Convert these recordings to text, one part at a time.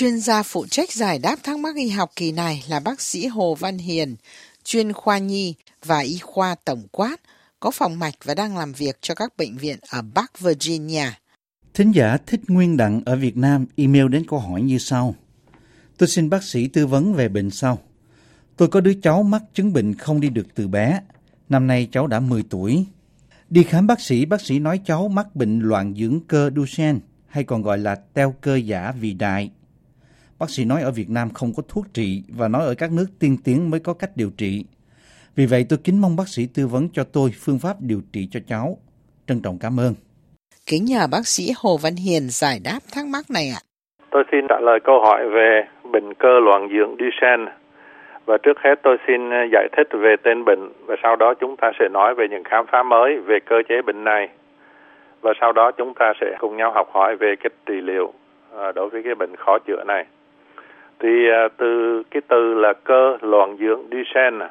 Chuyên gia phụ trách giải đáp thắc mắc y học kỳ này là bác sĩ Hồ Văn Hiền, chuyên khoa nhi và y khoa tổng quát, có phòng mạch và đang làm việc cho các bệnh viện ở Bắc Virginia. Thính giả Thích Nguyên Đặng ở Việt Nam email đến câu hỏi như sau. Tôi xin bác sĩ tư vấn về bệnh sau. Tôi có đứa cháu mắc chứng bệnh không đi được từ bé. Năm nay cháu đã 10 tuổi. Đi khám bác sĩ nói cháu mắc bệnh loạn dưỡng cơ Duchenne, hay còn gọi là teo cơ giả vĩ đại. Bác sĩ nói ở Việt Nam không có thuốc trị và nói ở các nước tiên tiến mới có cách điều trị. Vì vậy tôi kính mong bác sĩ tư vấn cho tôi phương pháp điều trị cho cháu. Trân trọng cảm ơn. Kính nhờ bác sĩ Hồ Văn Hiền giải đáp thắc mắc này ạ. Tôi xin trả lời câu hỏi về bệnh cơ loạn dưỡng Duchenne. Và trước hết tôi xin giải thích về tên bệnh và sau đó chúng ta sẽ nói về những khám phá mới về cơ chế bệnh này. Và sau đó chúng ta sẽ cùng nhau học hỏi về cách trị liệu đối với cái bệnh khó chữa này. Thì từ cái từ là cơ loạn dưỡng Duchenne,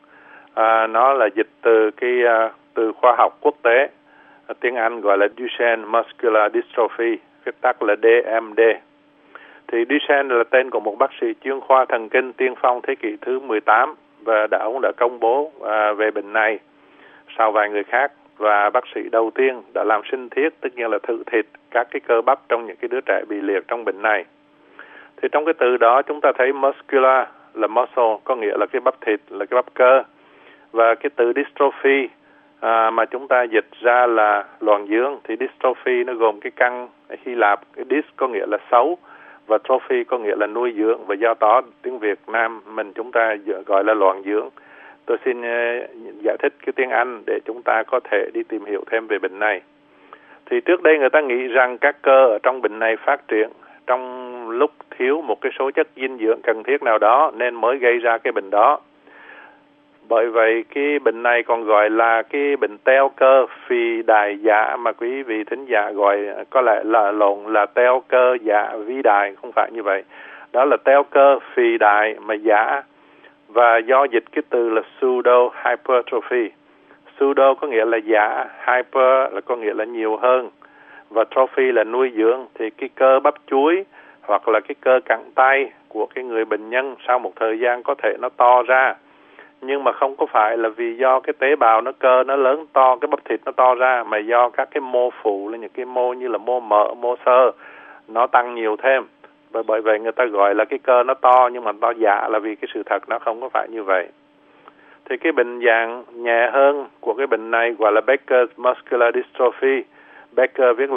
nó là dịch từ cái từ khoa học quốc tế, tiếng Anh gọi là Duchenne Muscular Dystrophy, viết tắt là DMD. Thì Duchenne là tên của một bác sĩ chuyên khoa thần kinh tiên phong thế kỷ thứ 18 và ông đã công bố về bệnh này sau vài người khác, và bác sĩ đầu tiên đã làm sinh thiết, tất nhiên là thử thịt các cái cơ bắp trong những cái đứa trẻ bị liệt trong bệnh này. Thì trong cái từ đó chúng ta thấy muscular là muscle, có nghĩa là cái bắp thịt, là cái bắp cơ, và cái từ dystrophy mà chúng ta dịch ra là loạn dưỡng, thì dystrophy nó gồm cái căn Hy Lạp, cái dys có nghĩa là xấu và trophy có nghĩa là nuôi dưỡng, và do đó tiếng Việt Nam mình chúng ta gọi là loạn dưỡng. Tôi xin giải thích cái tiếng Anh để chúng ta có thể đi tìm hiểu thêm về bệnh này. Thì trước đây người ta nghĩ rằng các cơ ở trong bệnh này phát triển trong lúc thiếu một cái số chất dinh dưỡng cần thiết nào đó nên mới gây ra cái bệnh đó. Bởi vậy cái bệnh này còn gọi là cái bệnh teo cơ phì đại giả, mà quý vị thính giả gọi có lẽ là lộn là teo cơ giả vĩ đại, không phải như vậy. Đó là teo cơ phì đại mà giả, và do dịch cái từ là pseudo hypertrophy. Pseudo có nghĩa là giả, hyper là có nghĩa là nhiều hơn, và trophy là nuôi dưỡng. Thì cái cơ bắp chuối hoặc là cái cơ cẳng tay của cái người bệnh nhân sau một thời gian có thể nó to ra, nhưng mà không có phải là vì do cái tế bào nó cơ nó lớn to, cái bắp thịt nó to ra, mà do các cái mô phụ là những cái mô như là mô mỡ, mô xơ nó tăng nhiều thêm. Và bởi vậy người ta gọi là cái cơ nó to nhưng mà to giả, là vì cái sự thật nó không có phải như vậy. Thì cái bệnh dạng nhẹ hơn của cái bệnh này gọi là Becker's Muscular Dystrophy. Becker viết là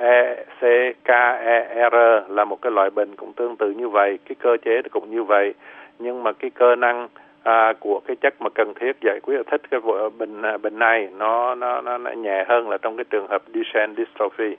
B-E-C-K-E-R, là một cái loại bệnh cũng tương tự như vậy, cái cơ chế cũng như vậy, nhưng mà cái cơ năng của cái chất mà cần thiết giải quyết thích cái bệnh này nó nhẹ hơn là trong cái trường hợp Duchenne dystrophy.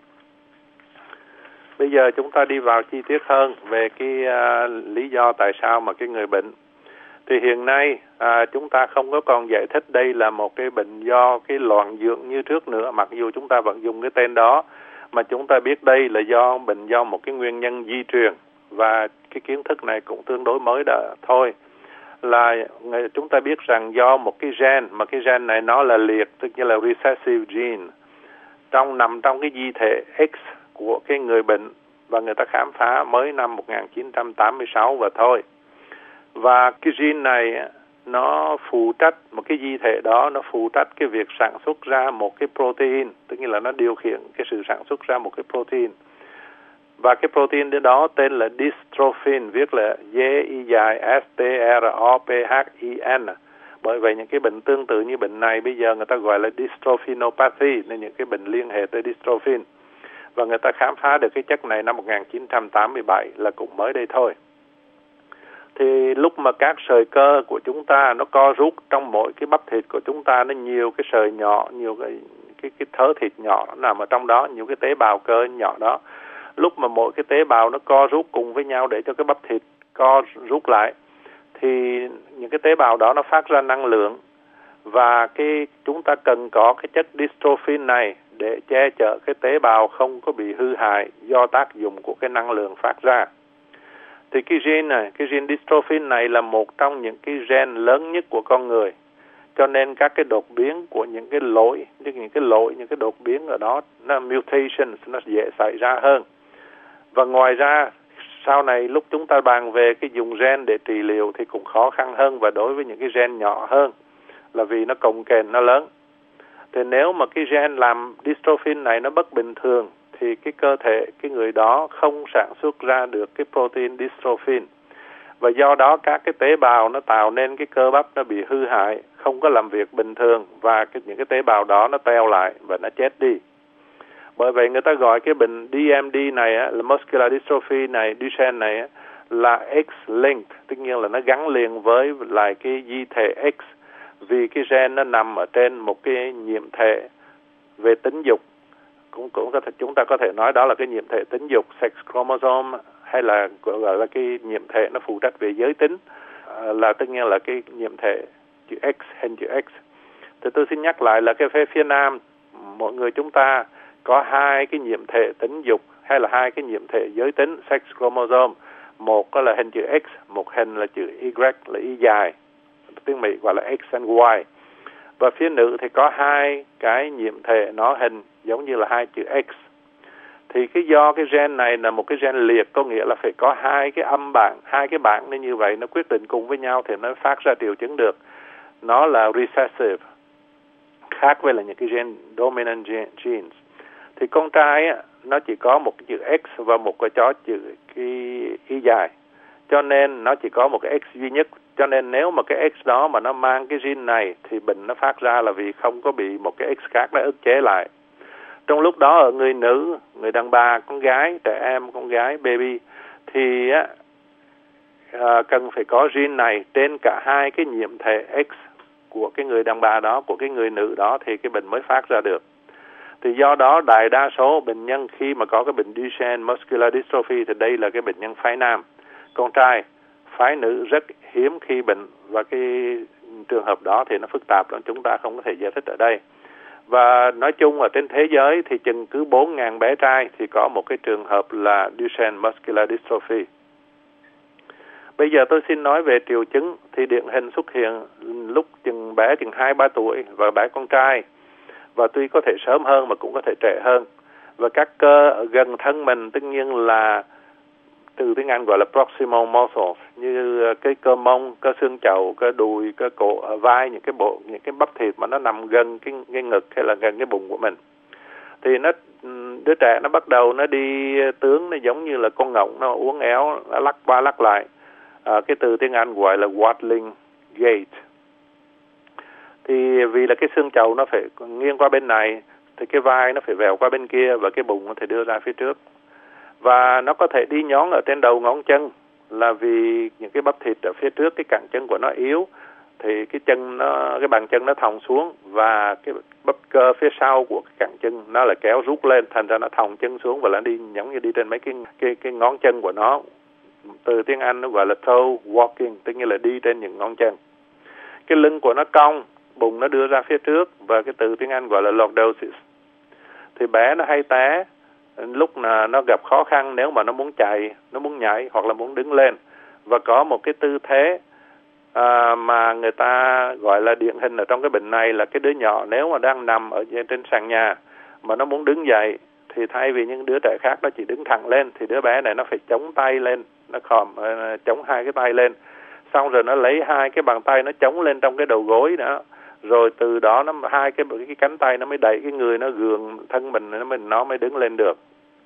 Bây giờ chúng ta đi vào chi tiết hơn về cái lý do tại sao mà cái người bệnh. Thì hiện nay chúng ta không có còn giải thích đây là một cái bệnh do cái loạn dưỡng như trước nữa, mặc dù chúng ta vẫn dùng cái tên đó, mà chúng ta biết đây là do bệnh do một cái nguyên nhân di truyền, và cái kiến thức này cũng tương đối mới đó thôi. Là chúng ta biết rằng do một cái gen, mà cái gen này nó là liệt, tức như là recessive gene, nằm trong cái di thể X của cái người bệnh, và người ta khám phá mới năm 1986 và thôi. Và cái gene này nó phụ trách, một cái di thể đó nó phụ trách cái việc sản xuất ra một cái protein, tức như là nó điều khiển cái sự sản xuất ra một cái protein. Và cái protein đó tên là dystrophin, viết là D-I-S-T-R-O-P-H-I-N. Bởi vậy những cái bệnh tương tự như bệnh này bây giờ người ta gọi là dystrophinopathy, nên những cái bệnh liên hệ tới dystrophin. Và người ta khám phá được cái chất này năm 1987, là cũng mới đây thôi. Thì lúc mà các sợi cơ của chúng ta nó co rút trong mỗi cái bắp thịt của chúng ta, nó nhiều cái sợi nhỏ, nhiều cái thớ thịt nhỏ nằm ở trong đó, nhiều cái tế bào cơ nhỏ đó. Lúc mà mỗi cái tế bào nó co rút cùng với nhau để cho cái bắp thịt co rút lại, thì những cái tế bào đó nó phát ra năng lượng, và chúng ta cần có cái chất dystrophin này để che chở cái tế bào không có bị hư hại do tác dụng của cái năng lượng phát ra. Thì cái gene dystrophin này là một trong những cái gen lớn nhất của con người. Cho nên các cái đột biến của những cái đột biến ở đó, nó mutations, nó dễ xảy ra hơn. Và ngoài ra, sau này lúc chúng ta bàn về cái dùng gen để trị liệu thì cũng khó khăn hơn, và đối với những cái gen nhỏ hơn là vì nó cồng kềnh, nó lớn. Thì nếu mà cái gen làm dystrophin này nó bất bình thường thì cái cơ thể cái người đó không sản xuất ra được cái protein dystrophin, và do đó các cái tế bào nó tạo nên cái cơ bắp nó bị hư hại, không có làm việc bình thường, và những cái tế bào đó nó teo lại và nó chết đi. Bởi vậy người ta gọi cái bệnh DMD này á, là muscular dystrophy này, Duchenne này á, là X-linked, tất nhiên là nó gắn liền với lại cái di thể X, vì cái gen nó nằm ở trên một cái nhiễm thể về tính dục. Cũng có thể, chúng ta có thể nói đó là cái nhiễm thể tính dục, sex chromosome, hay là gọi là cái nhiễm thể nó phụ trách về giới tính, là tất nhiên là cái nhiễm thể chữ X, hình chữ X. Thì tôi xin nhắc lại là cái phía Nam, mọi người chúng ta có hai cái nhiễm thể tính dục hay là hai cái nhiễm thể giới tính, sex chromosome. Một là hình chữ X, một hình là chữ Y, là Y dài, tiếng Mỹ gọi là X and Y. Và phía nữ thì có hai cái nhiễm thể nó hình giống như là hai chữ X. Thì cái do cái gen này là một cái gen liệt, có nghĩa là phải có hai cái âm bản, hai cái bản nên như vậy nó quyết định cùng với nhau thì nó phát ra triệu chứng được. Nó là recessive, khác với là những cái gen dominant genes. Thì con trai á, nó chỉ có một cái chữ X và một cái chữ cái Y dài, cho nên nó chỉ có một cái X duy nhất. Cho nên nếu mà cái X đó mà nó mang cái gene này thì bệnh nó phát ra là vì không có bị một cái X khác nó ức chế lại. Trong lúc đó ở người nữ, người đàn bà, con gái, trẻ em, con gái, baby, thì á, cần phải có gene này trên cả hai cái nhiễm thể X của cái người đàn bà đó, của cái người nữ đó thì cái bệnh mới phát ra được. Thì do đó đại đa số bệnh nhân khi mà có cái bệnh Duchenne muscular dystrophy thì đây là cái bệnh nhân phái nam. Con trai, phái nữ rất hiếm khi bệnh, và cái trường hợp đó thì nó phức tạp lắm, chúng ta không có thể giải thích ở đây. Và nói chung ở trên thế giới thì chừng cứ 4.000 bé trai thì có một cái trường hợp là Duchenne muscular dystrophy. Bây giờ tôi xin nói về triệu chứng. Thì điển hình xuất hiện lúc bé chừng 2-3 tuổi và bé con trai, và tuy có thể sớm hơn mà cũng có thể trễ hơn. Và các cơ ở gần thân mình tất nhiên là từ tiếng Anh gọi là proximal muscles, như cái cơ mông, cơ xương chậu, cơ đùi, cơ cổ, vai, những cái bắp thịt mà nó nằm gần cái ngực hay là gần cái bụng của mình. Thì đứa trẻ nó bắt đầu nó đi tướng, nó giống như là con ngỗng nó uốn éo, nó lắc qua lắc lại. Cái từ tiếng Anh gọi là waddling gait. Thì vì là cái xương chậu nó phải nghiêng qua bên này, thì cái vai nó phải vèo qua bên kia, và cái bụng nó phải đưa ra phía trước. Và nó có thể đi nhón ở trên đầu ngón chân là vì những cái bắp thịt ở phía trước cái cẳng chân của nó yếu, thì cái bàn chân nó thòng xuống, và cái bắp cơ phía sau của cái cẳng chân nó là kéo rút lên, thành ra nó thòng chân xuống và nó đi giống như đi trên mấy cái ngón chân của nó. Từ tiếng Anh nó gọi là toe walking, tức nghĩa là đi trên những ngón chân. Cái lưng của nó cong, bụng nó đưa ra phía trước, và cái từ tiếng Anh gọi là lordosis. Thì bé nó hay té lúc là nó gặp khó khăn, nếu mà nó muốn chạy, nó muốn nhảy hoặc là muốn đứng lên. Và có một cái tư thế mà người ta gọi là điển hình ở trong cái bệnh này là cái đứa nhỏ nếu mà đang nằm ở trên sàn nhà mà nó muốn đứng dậy, thì thay vì những đứa trẻ khác nó chỉ đứng thẳng lên, thì đứa bé này nó phải chống tay lên, nó chống hai cái tay lên, xong rồi nó lấy hai cái bàn tay nó chống lên trong cái đầu gối đó, rồi từ đó hai cái cánh tay nó mới đẩy cái người nó gượng thân mình, nó mới đứng lên được.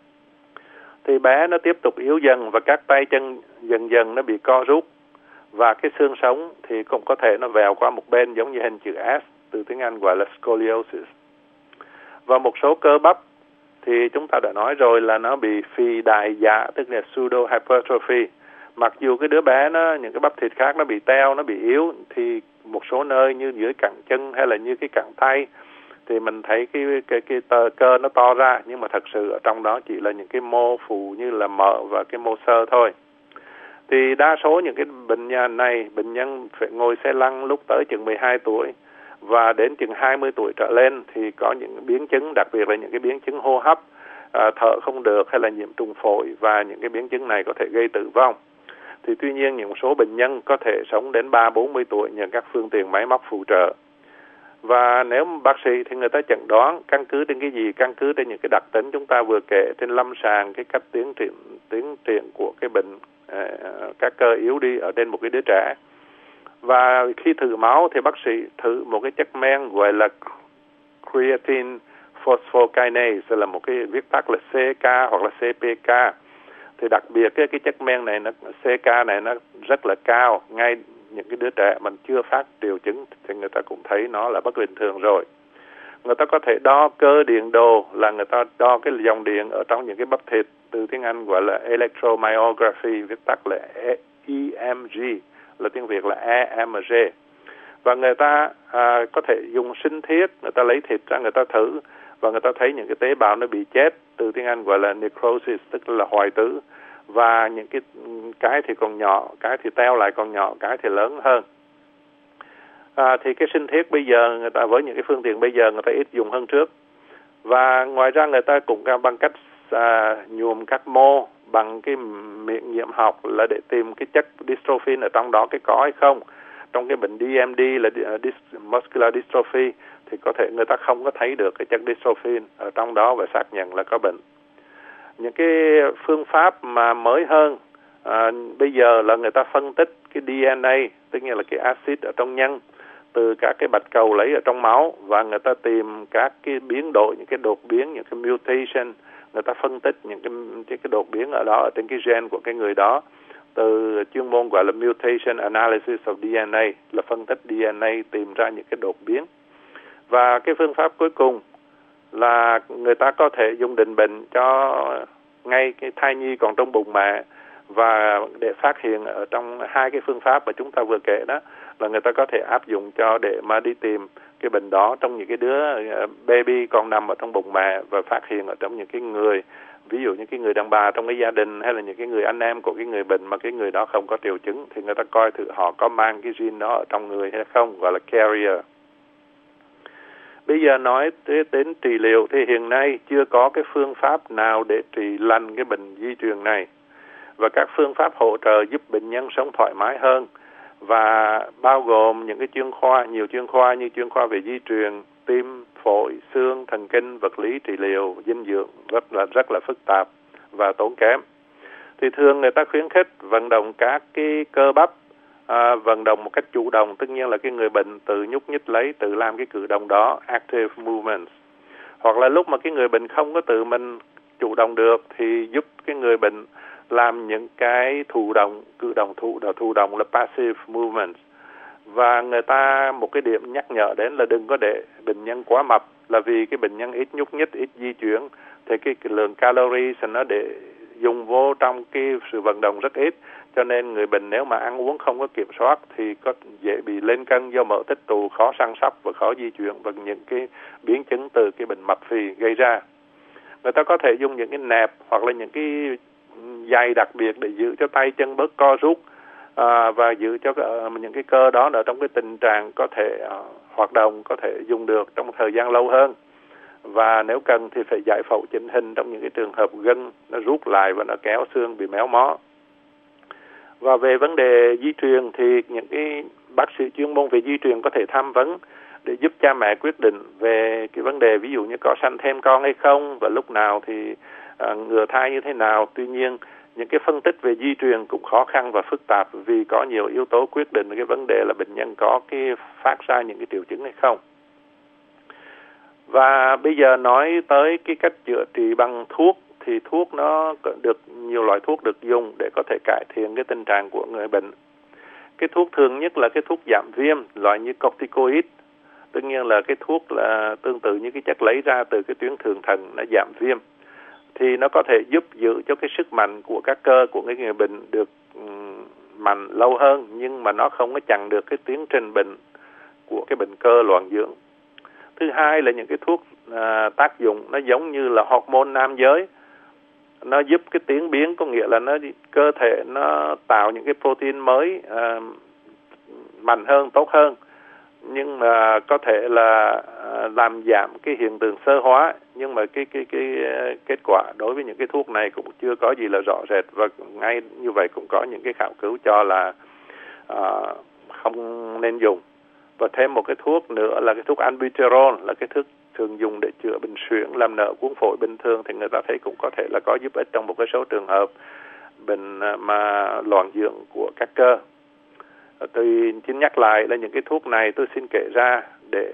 Thì bé nó tiếp tục yếu dần, và các tay chân dần dần nó bị co rút, và cái xương sống thì cũng có thể nó vèo qua một bên giống như hình chữ S, từ tiếng Anh gọi là scoliosis. Và một số cơ bắp thì chúng ta đã nói rồi là nó bị phì đại dạ, tức là pseudo hypertrophy. Mặc dù cái đứa bé những cái bắp thịt khác nó bị teo, nó bị yếu, thì một số nơi như dưới cẳng chân hay là như cái cẳng tay thì mình thấy cái cơ nó to ra, nhưng mà thật sự ở trong đó chỉ là những cái mô phụ như là mỡ và cái mô xơ thôi. Thì đa số những cái bệnh này, bệnh nhân phải ngồi xe lăn lúc tới chừng 12 tuổi và đến chừng 20 tuổi trở lên thì có những biến chứng, đặc biệt là những cái biến chứng hô hấp, thở không được hay là nhiễm trùng phổi, và những cái biến chứng này có thể gây tử vong. Thì tuy nhiên những số bệnh nhân có thể sống đến 30-40 tuổi nhờ các phương tiện máy móc phụ trợ. Và nếu bác sĩ thì người ta chẩn đoán căn cứ trên cái gì? Căn cứ trên những cái đặc tính chúng ta vừa kể, trên lâm sàng, cái cách tiến triển của cái bệnh, các cơ yếu đi ở trên một cái đứa trẻ. Và khi thử máu thì bác sĩ thử một cái chất men gọi là creatine phosphokinase, là một cái viết tắt là CK hoặc là CPK. Thì đặc biệt cái chất men này, CK này nó rất là cao, ngay những cái đứa trẻ mình chưa phát triệu chứng thì người ta cũng thấy nó là bất bình thường rồi. Người ta có thể đo cơ điện đồ, là người ta đo cái dòng điện ở trong những cái bắp thịt, từ tiếng Anh gọi là electromyography, viết tắt là EMG, là tiếng Việt là EMG. Và người ta có thể dùng sinh thiết, người ta lấy thịt ra người ta thử, và người ta thấy những cái tế bào nó bị chết, từ tiếng Anh gọi là necrosis, tức là hoại tử. Và những cái thì còn nhỏ, cái thì teo lại còn nhỏ, cái thì lớn hơn. Thì cái sinh thiết bây giờ người ta với những cái phương tiện bây giờ người ta ít dùng hơn trước. Và ngoài ra người ta cũng bằng cách nhuộm các mô bằng cái miễn nhiễm học là để tìm cái chất dystrophin ở trong đó, cái có hay không. Trong cái bệnh DMD là muscular dystrophy thì có thể người ta không có thấy được cái chất dystrophin ở trong đó và xác nhận là có bệnh. Những cái phương pháp mà mới hơn bây giờ là người ta phân tích cái DNA, tức là cái axit ở trong nhân, từ các cái bạch cầu lấy ở trong máu, và người ta tìm các cái biến đổi, những cái đột biến, những cái mutation. Người ta phân tích những cái đột biến ở đó, ở trên cái gen của cái người đó, từ chuyên môn gọi là mutation analysis of DNA, là phân tích DNA tìm ra những cái đột biến. Và cái phương pháp cuối cùng là người ta có thể dùng định bệnh cho ngay cái thai nhi còn trong bụng mẹ, và để phát hiện ở trong hai cái phương pháp mà chúng ta vừa kể đó, là người ta có thể áp dụng cho để mà đi tìm cái bệnh đó trong những cái đứa baby còn nằm ở trong bụng mẹ, và phát hiện ở trong những cái người, ví dụ như cái người đàn bà trong cái gia đình, hay là những cái người anh em của cái người bệnh mà cái người đó không có triệu chứng, thì người ta coi thử họ có mang cái gene đó ở trong người hay không, gọi là carrier. Bây giờ nói đến trị liệu thì hiện nay chưa có cái phương pháp nào để trị lành cái bệnh di truyền này. Và các phương pháp hỗ trợ giúp bệnh nhân sống thoải mái hơn, và bao gồm những cái chuyên khoa, nhiều chuyên khoa như chuyên khoa về di truyền, tim, phổi, xương, thần kinh, vật lý, trị liệu, dinh dưỡng, rất là phức tạp và tốn kém. Thì thường người ta khuyến khích vận động các cái cơ bắp, vận động một cách chủ động, tất nhiên là cái người bệnh tự nhúc nhích lấy, tự làm cái cử động đó, active movements. Hoặc là lúc mà cái người bệnh không có tự mình chủ động được thì giúp cái người bệnh làm những cái thụ động, cử động thụ động là passive movements. Và người ta một cái điểm nhắc nhở đến là đừng có để bệnh nhân quá mập, là vì cái bệnh nhân ít nhúc nhích, ít di chuyển thì cái lượng calories nó để dùng vô trong cái sự vận động rất ít, cho nên người bệnh nếu mà ăn uống không có kiểm soát thì có dễ bị lên cân do mỡ tích tụ, khó săn sóc và khó di chuyển, và những cái biến chứng từ cái bệnh mập phì gây ra. Người ta có thể dùng những cái nẹp hoặc là những cái giày đặc biệt để giữ cho tay chân bớt co rút, và giữ cho những cái cơ đó ở trong cái tình trạng có thể hoạt động, có thể dùng được trong một thời gian lâu hơn. Và nếu cần thì phải giải phẫu chỉnh hình trong những cái trường hợp gân nó rút lại và nó kéo xương bị méo mó. Và về vấn đề di truyền thì những cái bác sĩ chuyên môn về di truyền có thể tham vấn để giúp cha mẹ quyết định về cái vấn đề, ví dụ như có sanh thêm con hay không, và lúc nào thì ngừa thai như thế nào. Tuy nhiên những cái phân tích về di truyền cũng khó khăn và phức tạp, vì có nhiều yếu tố quyết định cái vấn đề là bệnh nhân có cái phát ra những cái triệu chứng hay không. Và bây giờ nói tới cái cách chữa trị bằng thuốc, thì thuốc nó được nhiều loại thuốc được dùng để có thể cải thiện cái tình trạng của người bệnh. Cái thuốc thường nhất là cái thuốc giảm viêm, loại như corticoid. Tất nhiên là cái thuốc là tương tự như cái chất lấy ra từ cái tuyến thượng thận, nó giảm viêm. Thì nó có thể giúp giữ cho cái sức mạnh của các cơ của người bệnh được mạnh lâu hơn, nhưng mà nó không có chặn được cái tiến trình bệnh của cái bệnh cơ loạn dưỡng. Thứ hai là những cái thuốc tác dụng nó giống như là hormone nam giới, nó giúp cái tiến biến, có nghĩa là cơ thể nó tạo những cái protein mới mạnh hơn, tốt hơn, nhưng mà có thể là làm giảm cái hiện tượng xơ hóa. Nhưng mà cái kết quả đối với những cái thuốc này cũng chưa có gì là rõ rệt, và ngay như vậy cũng có những cái khảo cứu cho là không nên dùng. Và thêm một cái thuốc nữa là cái thuốc albuterol, là cái thuốc thường dùng để chữa bệnh suyễn, làm nở cuống phổi bình thường, thì người ta thấy cũng có thể là có giúp ích trong một cái số trường hợp bệnh mà loãng dưỡng của các cơ. Tôi xin nhắc lại là những cái thuốc này tôi xin kể ra để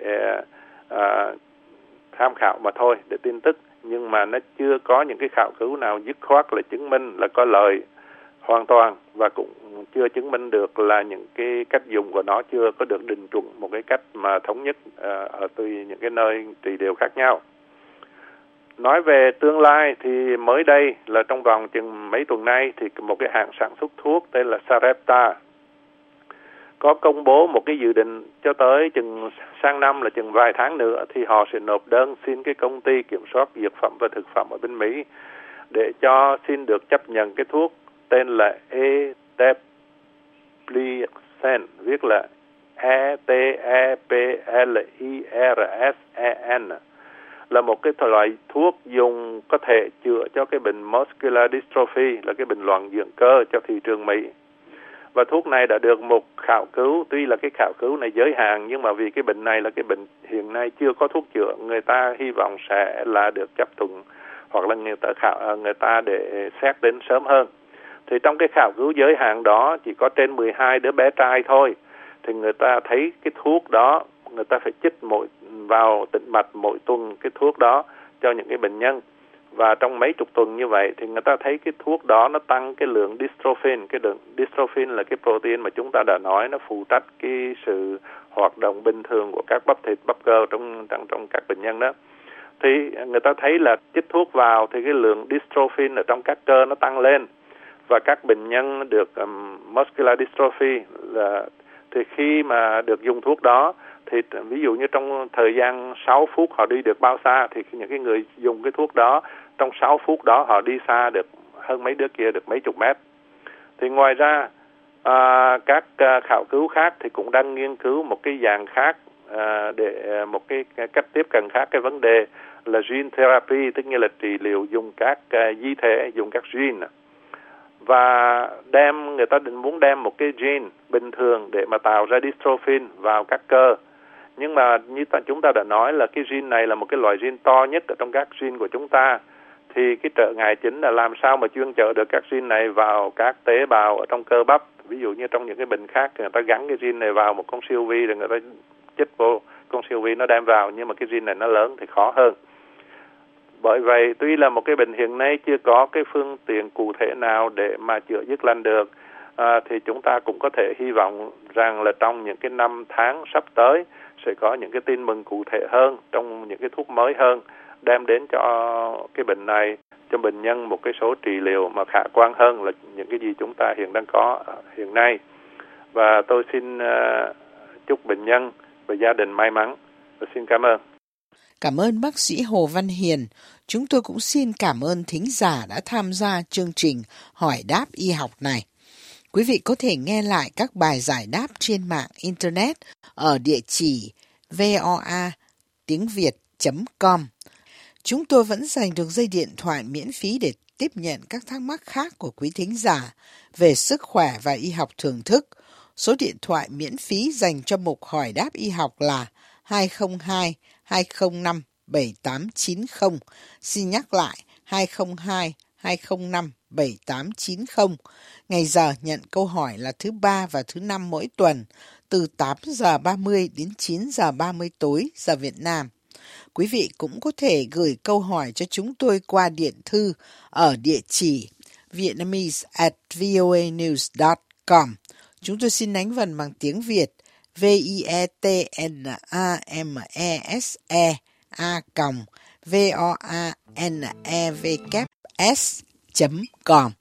tham khảo mà thôi, để tin tức, nhưng mà nó chưa có những cái khảo cứu nào dứt khoát là chứng minh là có lợi hoàn toàn, và cũng chưa chứng minh được là những cái cách dùng của nó chưa có được định chuẩn một cái cách mà thống nhất ở từ những cái nơi trị liệu khác nhau. Nói về tương lai thì mới đây là trong vòng chừng mấy tuần nay thì một cái hãng sản xuất thuốc tên là Sarepta có công bố một cái dự định cho tới chừng sang năm là chừng vài tháng nữa thì họ sẽ nộp đơn xin cái công ty kiểm soát dược phẩm và thực phẩm ở bên Mỹ để cho xin được chấp nhận cái thuốc tên là Eteplirsen, viết là Eteplirsen, là một cái loại thuốc dùng có thể chữa cho cái bệnh muscular dystrophy, là cái bệnh loãng dưỡng cơ cho thị trường Mỹ. Và thuốc này đã được một khảo cứu, tuy là cái khảo cứu này giới hạn, nhưng mà vì cái bệnh này là cái bệnh hiện nay chưa có thuốc chữa, người ta hy vọng sẽ là được chấp thuận hoặc là người ta để xét đến sớm hơn. Thì trong cái khảo cứu giới hạn đó chỉ có trên 12 đứa bé trai thôi, thì người ta thấy cái thuốc đó, người ta phải chích vào tĩnh mạch mỗi tuần cái thuốc đó cho những cái bệnh nhân. Và trong mấy chục tuần như vậy thì người ta thấy cái thuốc đó nó tăng cái lượng dystrophin. Cái lượng dystrophin là cái protein mà chúng ta đã nói, nó phụ trách cái sự hoạt động bình thường của các bắp thịt, bắp cơ trong các bệnh nhân đó. Thì người ta thấy là chích thuốc vào thì cái lượng dystrophin ở trong các cơ nó tăng lên. Và các bệnh nhân được muscular dystrophy thì khi mà được dùng thuốc đó thì ví dụ như trong thời gian 6 phút họ đi được bao xa, thì những cái người dùng cái thuốc đó trong 6 phút đó họ đi xa được hơn mấy đứa kia, được mấy chục mét. Thì ngoài ra các khảo cứu khác thì cũng đang nghiên cứu một cái dạng khác để một cái cách tiếp cận khác cái vấn đề là gene therapy, tức nghĩa là trị liệu dùng các di thể, dùng các gene. Và người ta muốn đem một cái gene bình thường để mà tạo ra dystrophin vào các cơ. Nhưng mà như chúng ta đã nói là cái gene này là một cái loại gene to nhất ở trong các gene của chúng ta. Thì cái trở ngại chính là làm sao mà chuyên chở được các gene này vào các tế bào ở trong cơ bắp. Ví dụ như trong những cái bệnh khác người ta gắn cái gene này vào một con siêu vi rồi người ta chích vô con siêu vi nó đem vào, nhưng mà cái gene này nó lớn thì khó hơn. Bởi vậy tuy là một cái bệnh hiện nay chưa có cái phương tiện cụ thể nào để mà chữa dứt lành được, thì chúng ta cũng có thể hy vọng rằng là trong những cái năm tháng sắp tới sẽ có những cái tin mừng cụ thể hơn, trong những cái thuốc mới hơn, đem đến cho cái bệnh này, cho bệnh nhân một cái số trị liệu mà khả quan hơn là những cái gì chúng ta hiện đang có hiện nay. Và tôi xin chúc bệnh nhân và gia đình may mắn và xin cảm ơn. Cảm ơn bác sĩ Hồ Văn Hiền. Chúng tôi cũng xin cảm ơn thính giả đã tham gia chương trình Hỏi đáp y học này. Quý vị có thể nghe lại các bài giải đáp trên mạng Internet ở địa chỉ voa.viet.com. Chúng tôi vẫn dành được dây điện thoại miễn phí để tiếp nhận các thắc mắc khác của quý thính giả về sức khỏe và y học thưởng thức. Số điện thoại miễn phí dành cho mục Hỏi đáp y học là 202 205 7890. Xin nhắc lại 202 205 7890. Ngày giờ nhận câu hỏi là thứ Ba và thứ Năm mỗi tuần từ 8 giờ 30 đến 9 giờ 30 tối giờ Việt Nam. Quý vị cũng có thể gửi câu hỏi cho chúng tôi qua điện thư ở địa chỉ vietnamese@voanews.com. Chúng tôi xin đánh vần bằng tiếng Việt vietnamese@voanevks.com.